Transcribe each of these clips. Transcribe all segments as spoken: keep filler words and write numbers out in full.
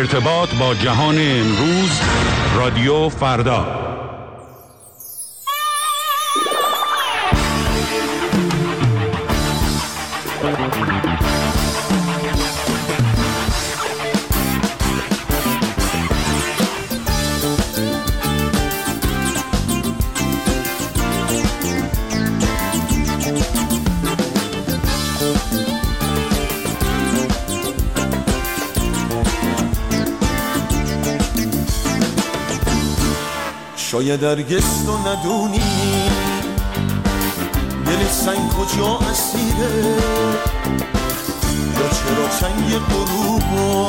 ارتباط با جهان امروز، رادیو فردا. شاید هرگز تو ندونی دل سنگ کجا اسیره، یا چرا چنگ غروبا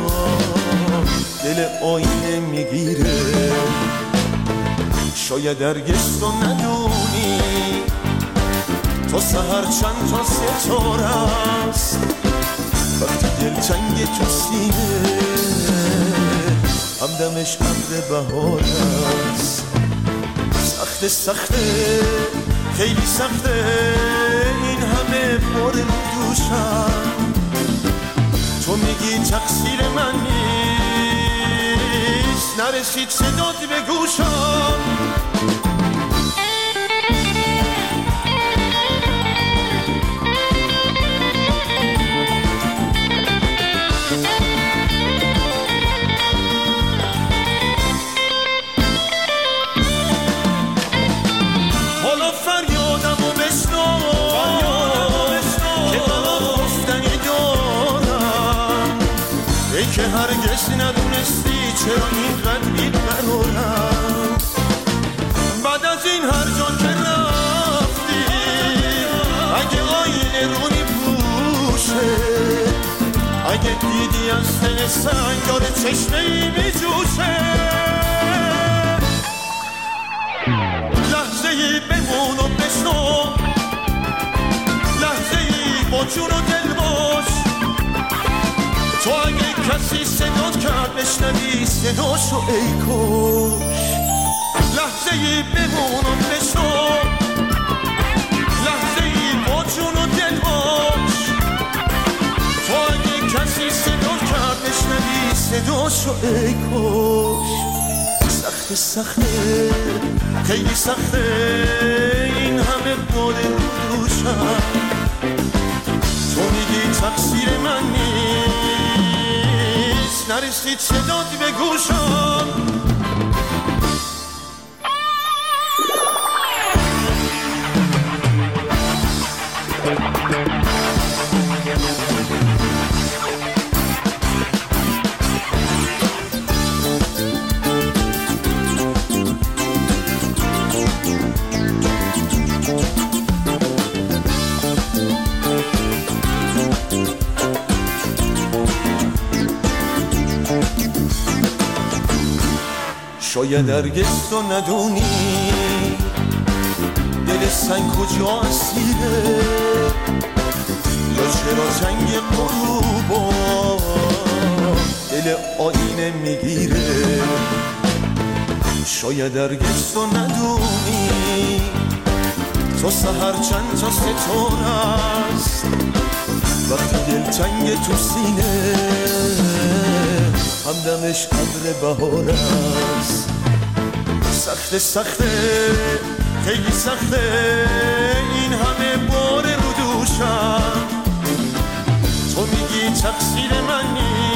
دل آینه میگیره. شاید هرگز تو ندونی تا سحر چند تا ستاره است، وقتی دل چنگ تو سینه همدمش ابر بهار است. سخته سخته خیلی سخته این همه بار رو دوشم، تو میگی تقصیر من نیست، نرسید صدات به گوشم. که هرگز ندونستی چرا اینقدر بی‌قرارم، بعد از این هر جا که رفتی اگه آینه رو میپوشه، اگه دیدی از دل سنگ داره چشمه‌ای میجوشه، لحظه‌ای بمون و بشنو، لحظه‌ای با جون و دل باش. تو اگه کسی صدات کرد بشنوی صداشو ای کش، لحظه‌ای بمون و بشنو، لحظه‌ای با جون و دل باش. تو اگه کسی صدات کرد بشنوی صداشو ای کش. سخته سخته خیلی سخته این همه بار رو دوشم، تو میگی تقصیر من نیست، نرسید صدات به گوشم. شاید هرگز تو ندونی دل سنگ کجا اسیره، یا چرا جنگ غروبا دل آینه میگیره. شاید هرگز تو ندونی تا سحر چند تا ستاره است، وقتی دل تنگ تو سینه همدمش ابر بهار است. سخته سخته خیلی سخته این همه بار رو دوشم، تو میگی تقصیر من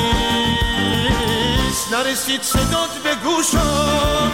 نیست، نرسید صدات به گوشم.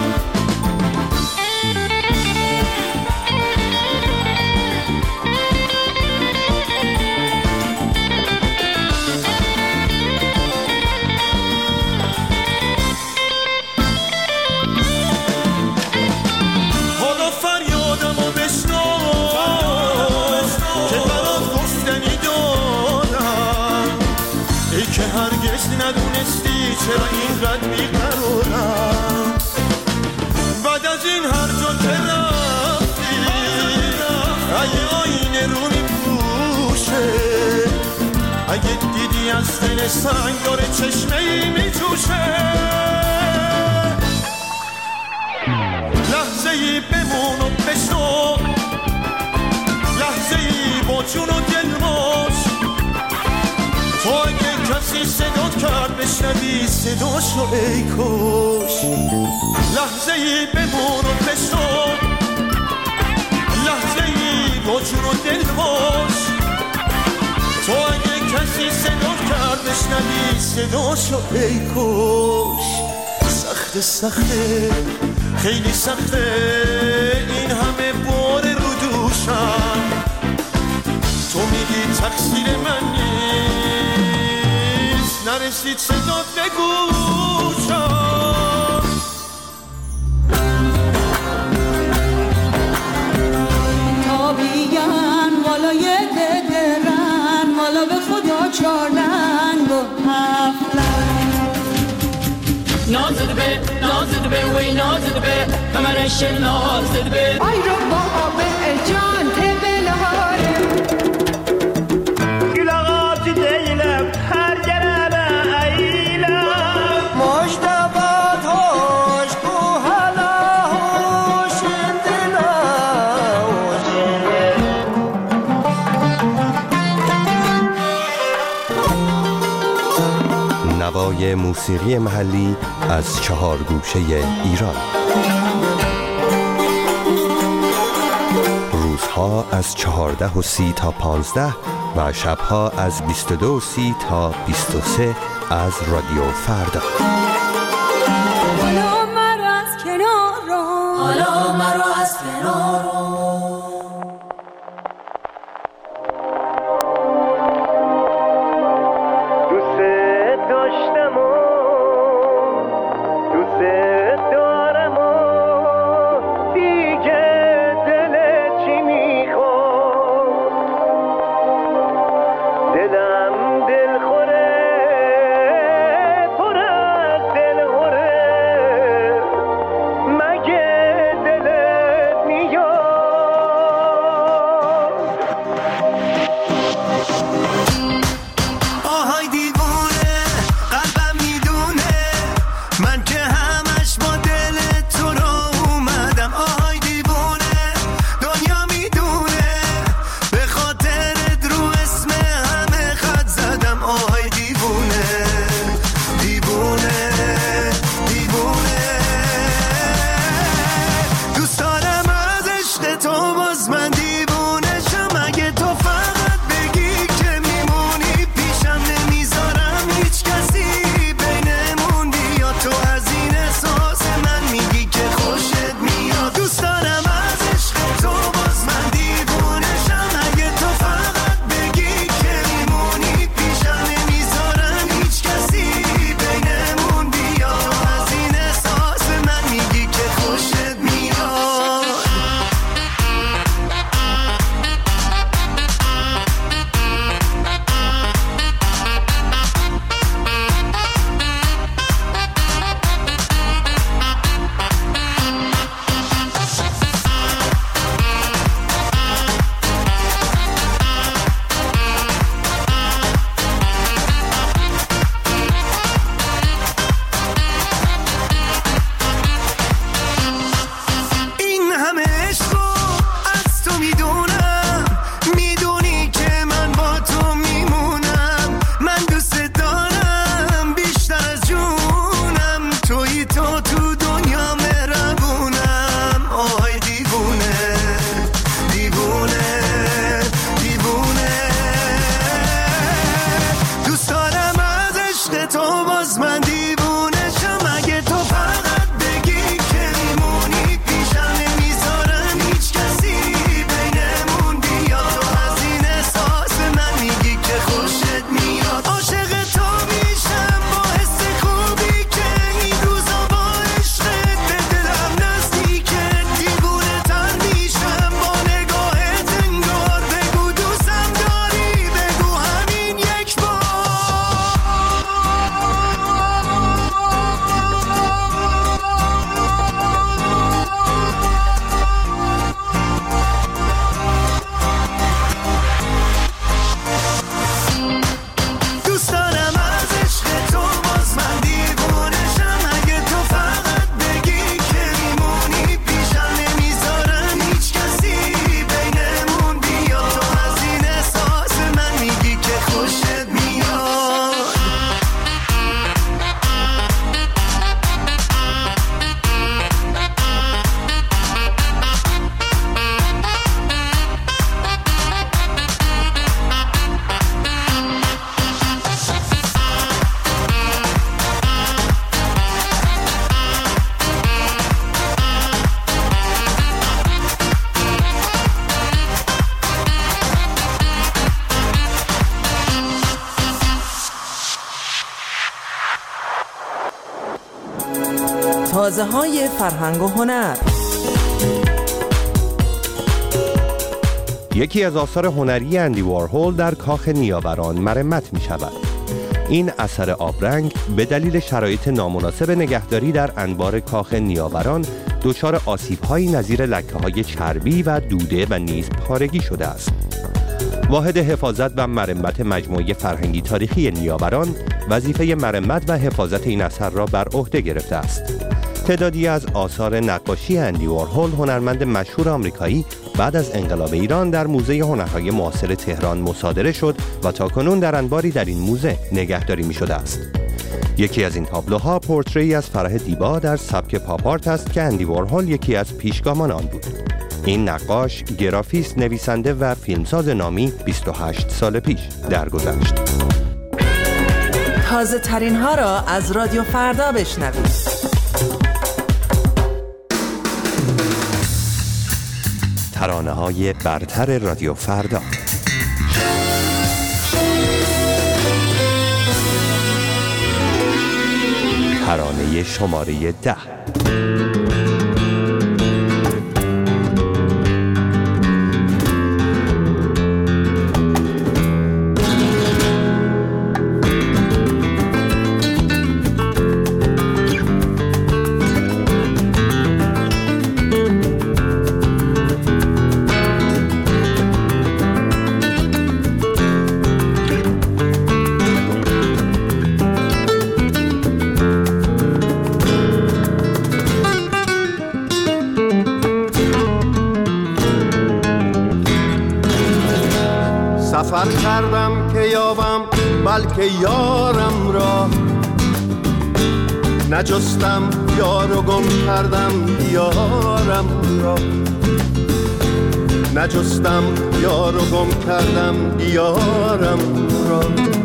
که هرگز ندونستی چرا اینقدر بی‌قرارم، بعد از این هر جا که رفتی اگه آینه رو میپوشه، اگه دیدی از دل سنگ داره چشمه‌ای میجوشه، لحظه‌ای بمون و بشنو، لحظه‌ای با جون و دل باش. تو اگه کسی صدات کرد بشنوی بشنوی صداشو ای کاش لحظه ای بمون و بشو لحظه ای با جون و دل باش تو اگه کسی صدا کرد بشنوی صداشو ای کاش سخته سخته خیلی سخته این همه بار رو دوشم تو میگی تقصیر من نیست نرسید صدات به گوشم تا بیان والا یه ددرن والا به خدا چارلنگ و هفتلنگ نازده به نازده به وی نازده به کمرش نازده به آی رو بابا به جان تبله هاره گلاغات دیلم هر گرمه ایلم مجدبات هاش کو هلا هوشین دلا نوای موسیقی محلی از چهار گوشه ایران. روزها از چهارده و سی تا پانزده و شبها از بیست و دو و سی تا بیست و سه از رادیو فردا. حالا مرا از کنار رو حالا مرا از کنار من که همش تازه‌های فرهنگ و هنر. یکی از آثار هنری اندی وارهول در کاخ نیاوران مرمت می شود. این اثر آبرنگ به دلیل شرایط نامناسب نگهداری در انبار کاخ نیاوران دچار آسیب‌هایی نظیر لکه‌های چربی و دوده و نیز پارگی شده است. واحد حفاظت و مرمت مجموعه فرهنگی تاریخی نیاوران وظیفه مرمت و حفاظت این اثر را بر عهده گرفته است. تعدادی از آثار نقاشی اندی وارهول، هنرمند مشهور آمریکایی، بعد از انقلاب ایران در موزه هنرهای معاصر تهران مصادره شد و تاکنون در انباری در این موزه نگهداری می شده است. یکی از این تابلوها پورتری از فرح دیبا در سبک پاپ آرت است که اندی وارهول یکی از پیشگامان آن بود. این نقاش، گرافیست، نویسنده و فیلمساز نامی بیست و هشت سال پیش درگذشت. تازه ترین ها را از رادیو فردا بشنوید. ترانه های برتر رادیو فردا. ترانه شماره ده. سفر کردم که یابم بلکه یارم را، نجستم یار و گم کردم دیارم را، نجستم یار و گم کردم دیارم را.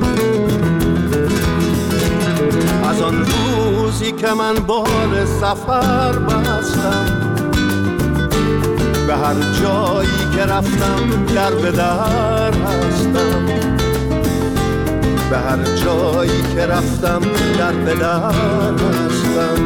از آن روزی که من بال سفر بستم، به هر جایی که رفتم در به در هستم، به هر جایی که رفتم در به در هستم.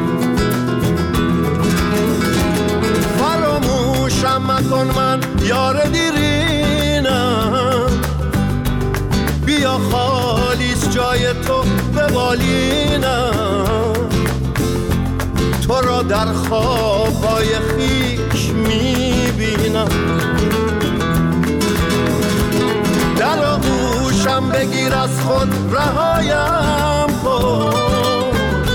فراموشم مکن من یار دیرینم، بیا خالیست جای تو به بالینم، تو را در خوابای خیش میبینم. در آغوشم بگیر از خود رهایم کن،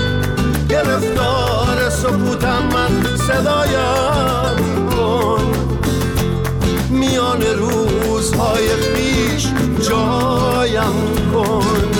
گرفتار سکوتم من صدایم کن، میان روزهای خیش جایم کن.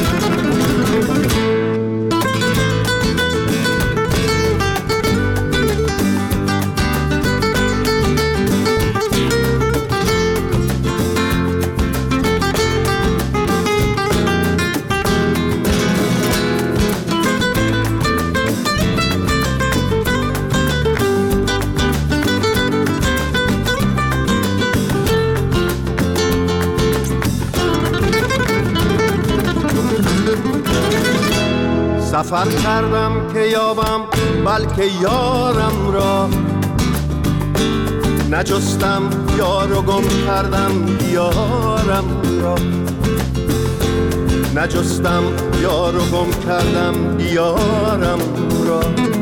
سفر کردم که یابم بلکه یارم را، نجستم یار و گم کردم دیارم را، نجستم یار و گم کردم دیارم را.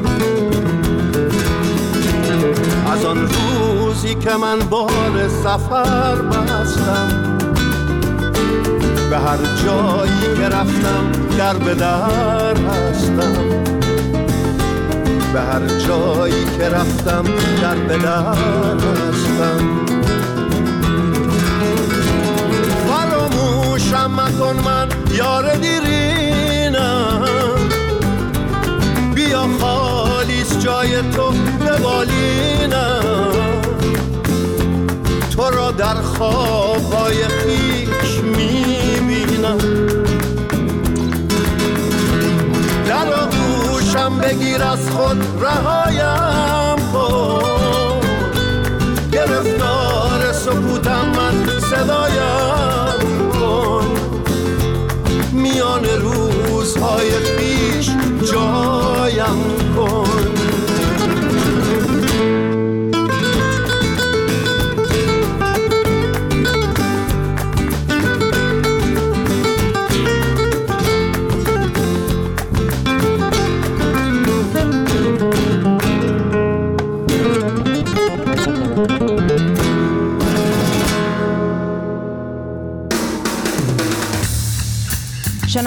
از آن روزی که من بال سفر بستم، به هر جایی که رفتم در به در هستم، به هر جایی که رفتم در به در هستم. فراموشم مکن من یار دیرینم، بیا خالیست جای تو به بالینم، تو را در خوابای خیش میبینم. در آغوشم بگیر از خود رهایم کن، گرفتار سکوتم من صدایم کن، میان روزهای پیش جایم کن.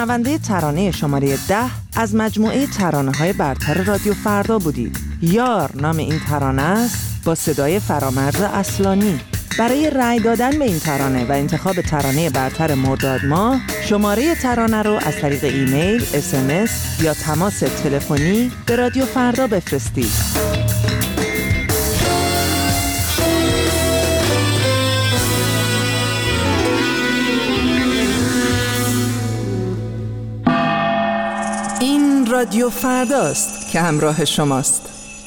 شنونده ترانه شماره ده از مجموعه ترانه‌های برتر رادیو فردا بودید. یار نام این ترانه است با صدای فرامرز اصلانی. برای رأی دادن به این ترانه و انتخاب ترانه برتر مرداد ماه، شماره ترانه رو از طریق ایمیل، اس ام اس یا تماس تلفنی به رادیو فردا بفرستید. این رادیو فرداست که همراه شماست.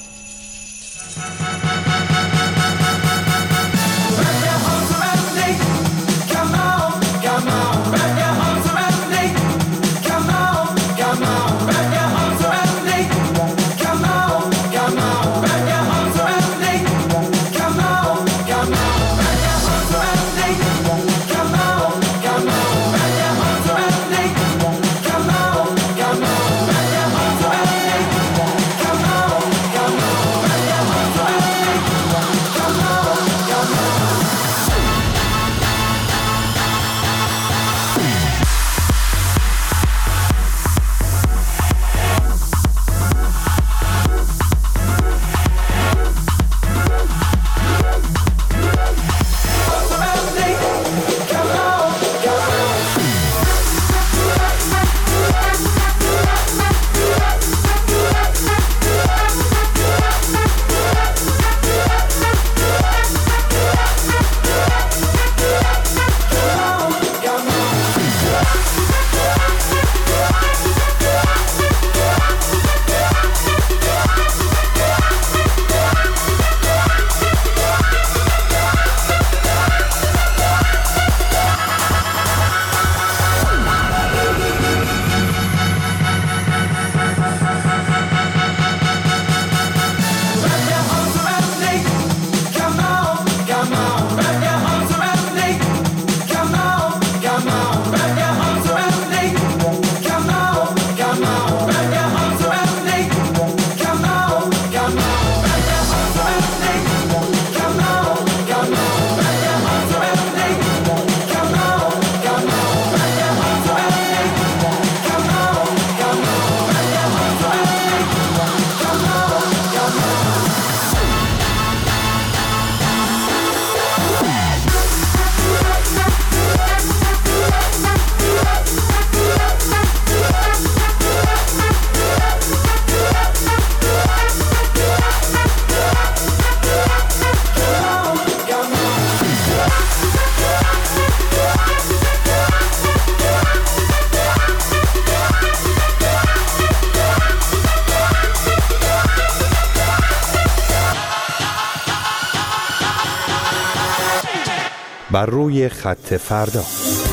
بر روی خط فردا.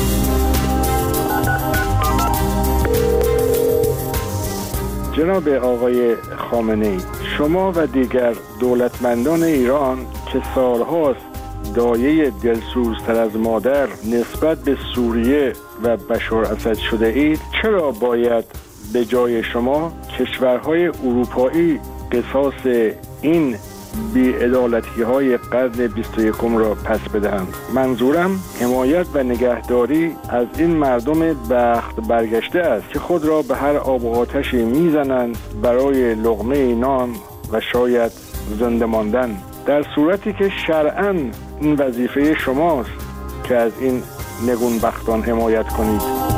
جناب آقای خامنه‌ای، شما و دیگر دولتمندان ایران که سالهاست دایه دلسوزتر از مادر نسبت به سوریه و بشار اسد شده اید، چرا باید به جای شما کشورهای اروپایی قصاص این بی‌عدالتی های قرن بیست و یکم را پس بدهند؟ منظورم حمایت و نگهداری از این مردم بخت برگشته است که خود را به هر آب و آتشی میزنند برای لقمه نان و شاید زنده ماندن، در صورتی که شرعاً این وظیفه شماست که از این نگونبختان حمایت کنید.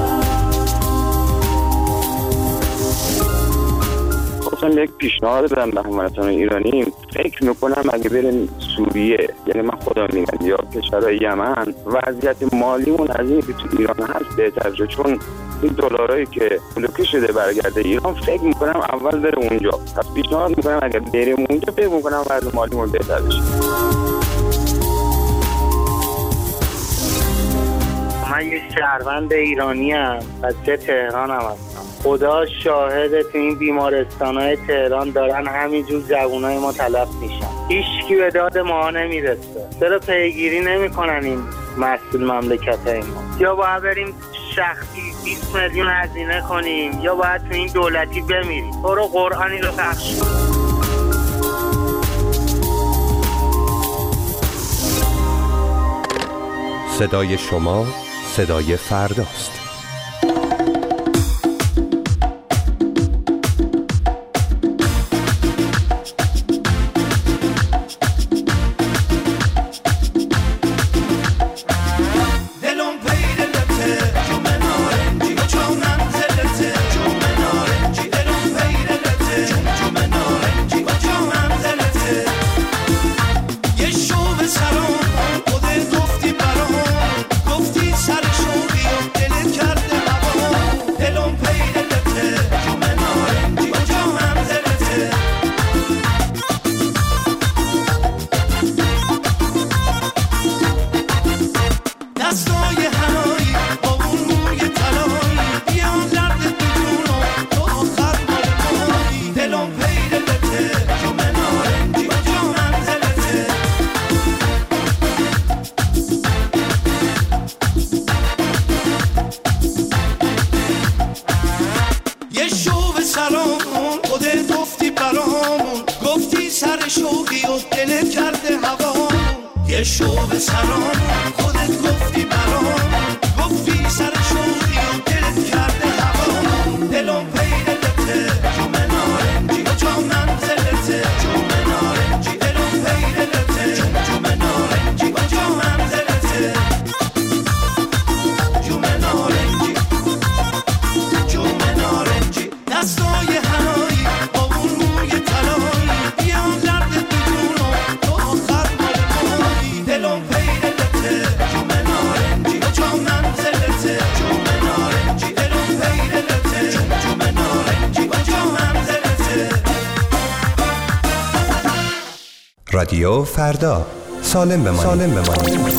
خواستم یک پیشنهاد بدم به هموطنان ایرانی. فکر میکنم اگه بریم سوریه، یعنی من خدا میگم، یا کشورهای یمن، وضعیت مالیمون از این که تو ایران هست بهتر شه، چون این دلارایی که بلوکه شده برگرده ایران، فکر میکنم اول بره اونجا. پس پیشنهاد میکنم اگه بریم اونجا، فکر میکنم وضع مالیمون بهتر بشه. من یک شهروند ایرانی ام، بچه تهران هم هستم. خدا شاهده تو این بیمارستان‌های تهران دارن همینجور جوانای ما تلف میشن. هیچکی به داد ما نمیرسه. چرا پیگیری نمی‌کنن این مسئول مملکت‌های ما؟ یا باید بریم شخصی بیست میلیون هزینه کنیم، یا باید تو این دولتی بمیریم. برو قرآنی رو پخش کن. صدای شما صدای فرداست. خودت گفتی برامون، گفتی سر شوقی و دلت کرده هوامون، یه شوق سرامون خودت گفتی برامون، گفتی سر شوقی و دلت کرده هوامون، دلم پیدلته جوم نارنجی و جا منزلته جوم نارنجی، دلم پیدلته جوم نارنجی و جا منزلته جوم نارنجی جوم نارنجی، دستای هنایی با اون موی طلایی، بیام درد بدونم تو آخر مال مایی، دلم پیدلته جوم نارنجی و جا منزلته جوم نارنجی، دلم پیدلته جوم نارنجی و جا منزلته. رادیو فردا، سالم بمانید. سالم بمانید.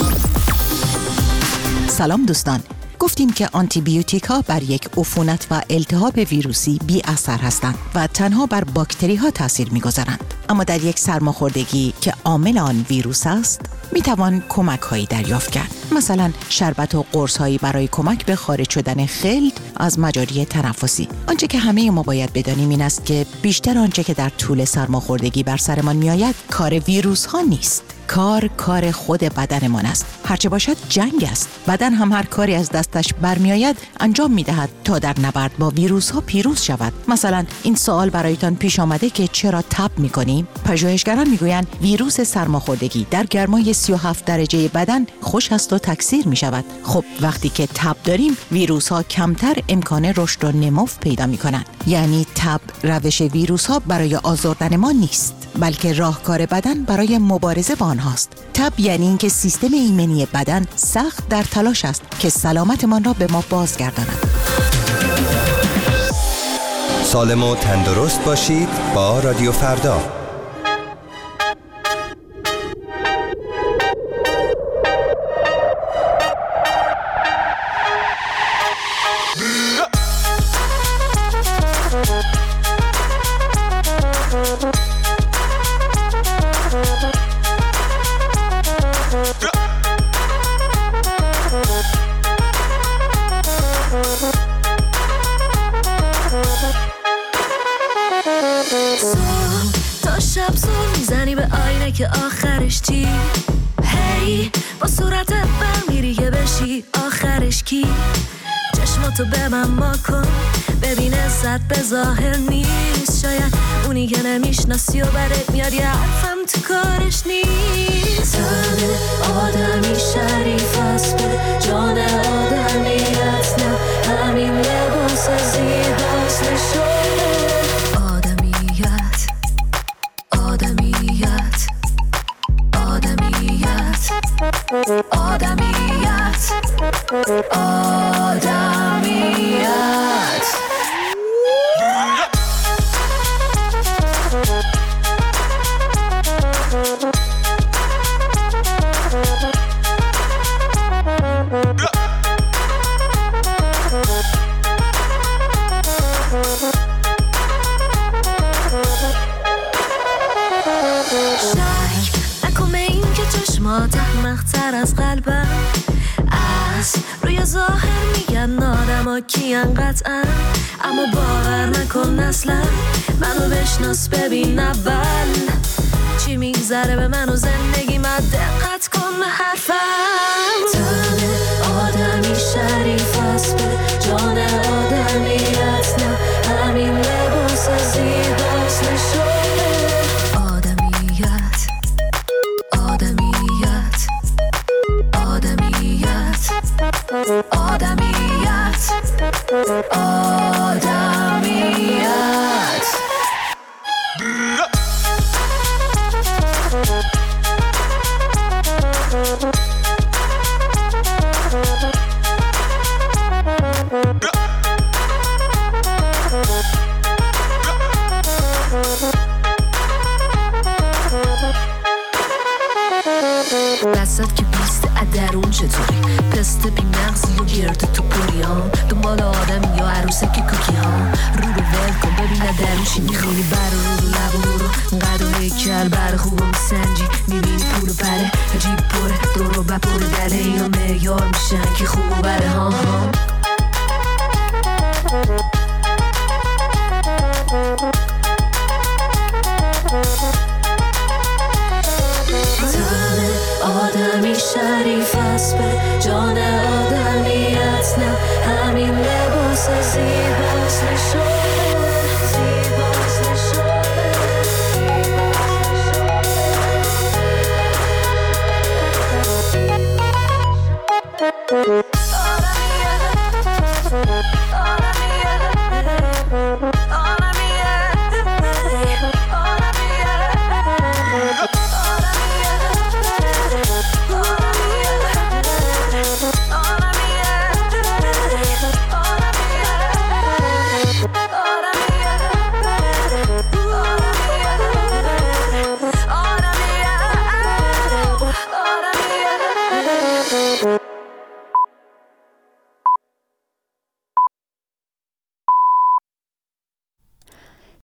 سلام دوستان، گفتیم که آنتی بیوتیک ها بر یک عفونت و التهاب ویروسی بی اثر هستند و تنها بر باکتری ها تاثیر می‌گذارند. اما در یک سرماخوردگی که عامل آن ویروس است، می توان کمک هایی دریافت کرد. مثلا شربت و قرص هایی برای کمک به خارج شدن خلط از مجاری تنفسی. آنچه که همه ما باید بدانیم این است که بیشتر آنچه که در طول سرماخوردگی بر سرمان می آید کار ویروس ها نیست. کار کار خود بدنمان است. هرچه باشد جنگ است. بدن هم هر کاری از دستش برمی آید انجام می دهد تا در نبرد با ویروس ها پیروز شود. مثلا این سوال برایتان پیش آمده که چرا تب می کنیم؟ پژوهشگران می گویند ویروس سرماخوردگی در گرمای سی و هفت درجه بدن خوش است و تکثیر می شود. خب وقتی که تب داریم ویروس ها کمتر امکان رشد و نمو پیدا می کنند. یعنی تب روش ویروس ها برای آزردن ما نیست، بلکه راهکار بدن برای مبارزه با آنهاست. تب یعنی اینکه سیستم ایمنی بدن سخت در تلاش است که سلامتمان را به ما بازگرداند. سالم و تندرست باشید با رادیو فردا. تا شب زور میزنی به آینه که آخرش چی؟ هی با صورتت برمیری که بشی آخرش کی؟ چشماتو به من ما کن ببین عزت به ظاهر نیست، شاید اونی که نمیشناسی و برت میاد یه حرفم تو کارش نیست. تن آدمی شریف است به جان آدمیت، نه همین لباس زیباست نشون آدمیت آدمیت آدمیت آدمیت آدمیت. شک نکن به این که چشمات احمق‌تر از قلبم از روی ظاهر میگن آدم ها کیان قطعا، اما باور نکن اصلا منو بشناس ببین اول چی میگذره به من و زندگی من، دقت کن به حرفم. تن آدمی شریف است به جان آدمیت، نه همین لباس زیباست نشون آدمیت آدمیت آدمیت آدمیت آدمیت. دستت که بیست درون چطوری؟ پسته بی مغزی و گرده تو پریام، دنبال آدم یا عروسه که کوکی ها، رو رو ول کن ببینه درون چی میخوری، بر رو رو لب و رو قد و هیکل بر خوب میسنجی، میبینی پول و پره عجیب پره دور و بپر دله اینا معیار میشن که خوب و بره ها ها. تعریف است به جان آدمیت، نه همین لباس زیباست نشون